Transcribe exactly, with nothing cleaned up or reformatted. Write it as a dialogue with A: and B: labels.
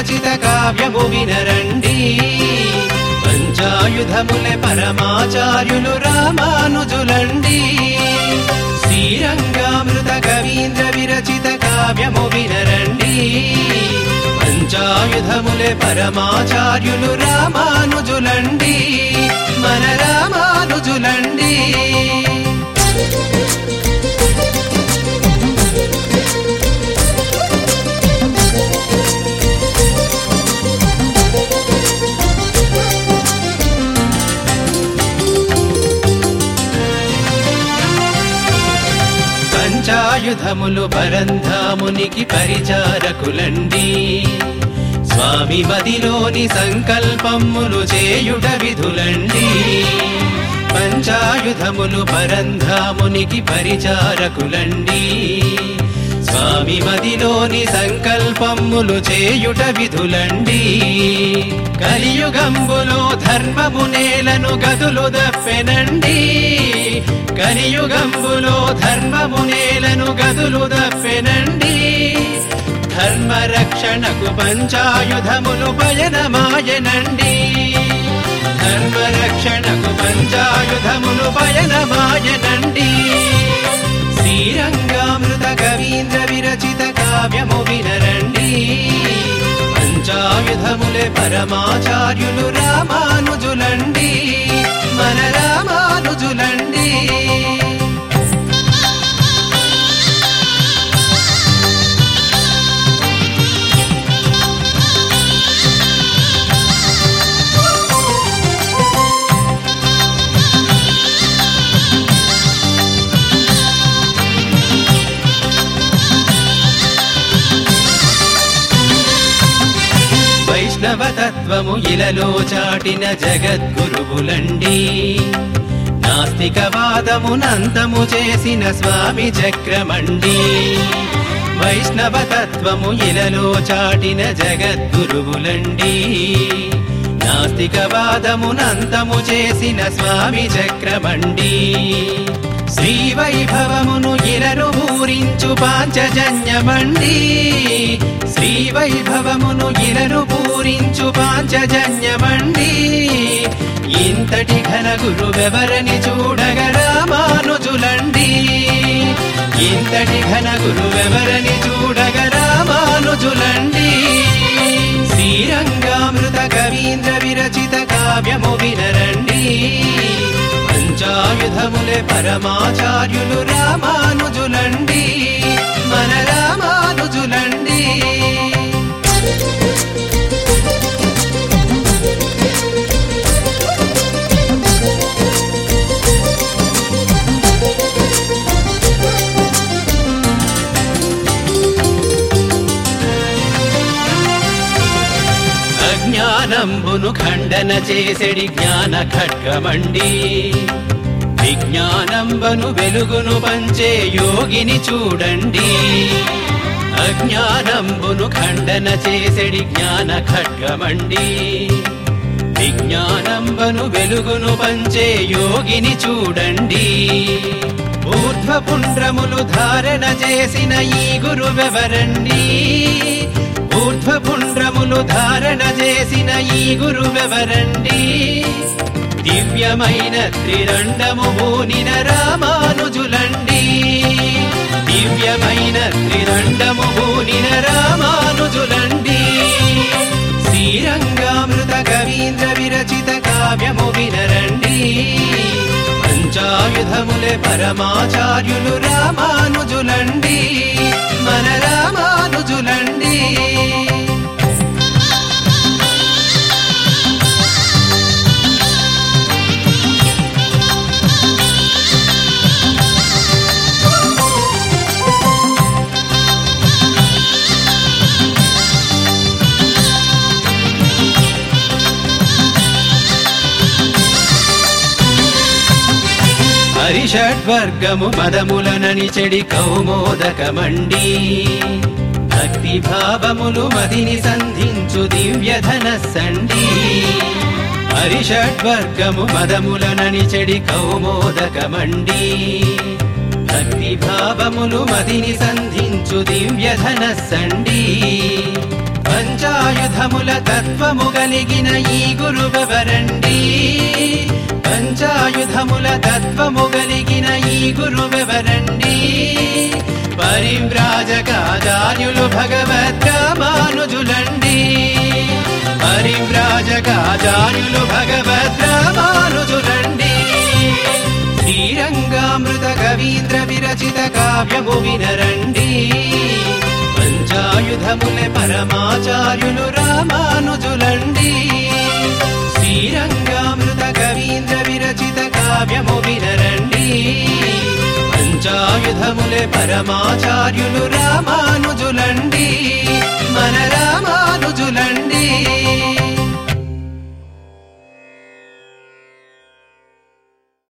A: విరచిత కావ్యము వినరండి. పంచాయుధములే పరమాచార్యులు రామానుజులండి. శ్రీరంగామృత కవీంద్ర విరచిత కావ్యము వినరండి. పంచాయుధములే పరమాచార్యులు రామానుజులండి. మన రామానుజులండి. పంచాయుధములు పరంధామునికి పరిచారకులండి. స్వామి మదిలోని సంకల్పములు చేయుట విధులండి. పంచాయుధములు పరంధామునికి పరిచారకులండి. స్వామి మదిలోని సంకల్పములు చేయుట విధులండి. కలియుగంబులో ధర్మము నేలను గదులు దప్పెనండి. కలియుగంబులో ధర్మము నేలను గదులు దప్పెనండి. ధర్మ రక్షణకు పంచాయుధములు పయనమాయనండి. ధర్మ రక్షణకు పంచాయుధములు పయనమాయనండి. శ్రీరంగామృత కవీంద్ర విరచిత కావ్యము వినరండి. పంచాయుధములే పరమాచార్యులు రామానుజులండి. మన రామానుజులండి. వైష్ణవతత్వము ఇలలో చాటిన జగద్గురువులండి. నాస్తికవాదమునంతము చేసిన స్వామి చక్రమండి. వైష్ణవతత్వము ఇలలో చాటిన జగద్గురువులండి. నాస్తికవాదమునంతము చేసిన స్వామి చక్రమండి. శ్రీ వైభవమును ఇలను పూరించు పాంచజన్యమండి. శ్రీ వైభవమును ఇలను పూరించు పాంచజన్యమండి. ఇంతటి ఘన గురువెవరని చూడగ రామానుజులండి. ఇంతటి ఘన గురువెవరని చూడగ రామానుజులండి. శ్రీరంగామృత కవీంద్ర విరచిత కావ్యము వినరండి. పంచాయుధములే పరమాచార్యులు రామానుజులండి. మన రామానుజులండి. అజ్ఞానంబును ఖండన చేసెడి జ్ఞాన ఖడ్గమండి. విజ్ఞానంబను వెలుగును పంచే యోగిని చూడండి. అజ్ఞానంబును ఖండన చేసెడి జ్ఞాన ఖడ్గమండి. విజ్ఞానంబను వెలుగును పంచే యోగిని చూడండి. ఊర్ధ్వపుండ్రములు ధారణ చేసిన ఈ గురువెవరండి. ఊర్ధ్వపుండ్రములు ధారణ చేసిన ఈ గురువెవరండి. దివ్యమైన త్రిదండము భూనిన రామానుజులండి. దివ్యమైన త్రిదండము భూనిన రామానుజులండి. శ్రీరంగామృత కవీంద్ర విరచిత కావ్యము వినరండి. పంచాయుధములే పరమాచార్యులు రామానుజులండి. మన రామానుజులండి. హరిషడ్వర్గము మదములనని చెడి కౌమోదకమండి. భక్తి భావములు మదిని సంధించు దివ్య ధనస్సండి. హరిషడ్వర్గము మదములనని చెడి కౌమోదకమండి. భక్తి భావములు మదిని సంధించు దివ్య ధనస్సండి. పంచాయుధముల తత్వము కలిగిన ఈ గురువెవరండి పంచాయుధముల తత్వము కలిగిన ఈ గురువెవరండి పరివ్రాజకాచార్యులు భగవద్రామానుజులండి పరివ్రాజకాచార్యులు భగవద్రామానుజులండి శ్రీరంగామృత కవీంద్ర విరచిత కావ్యము వినరండి పంచాయుధములే పరమాచార్యులు రామానుజులండి శ్రీరంగామృత కవీంద్ర విరచిత కావ్యము వినరండి పంచాయుధములే పరమాచార్యులు రామానుజులండి మన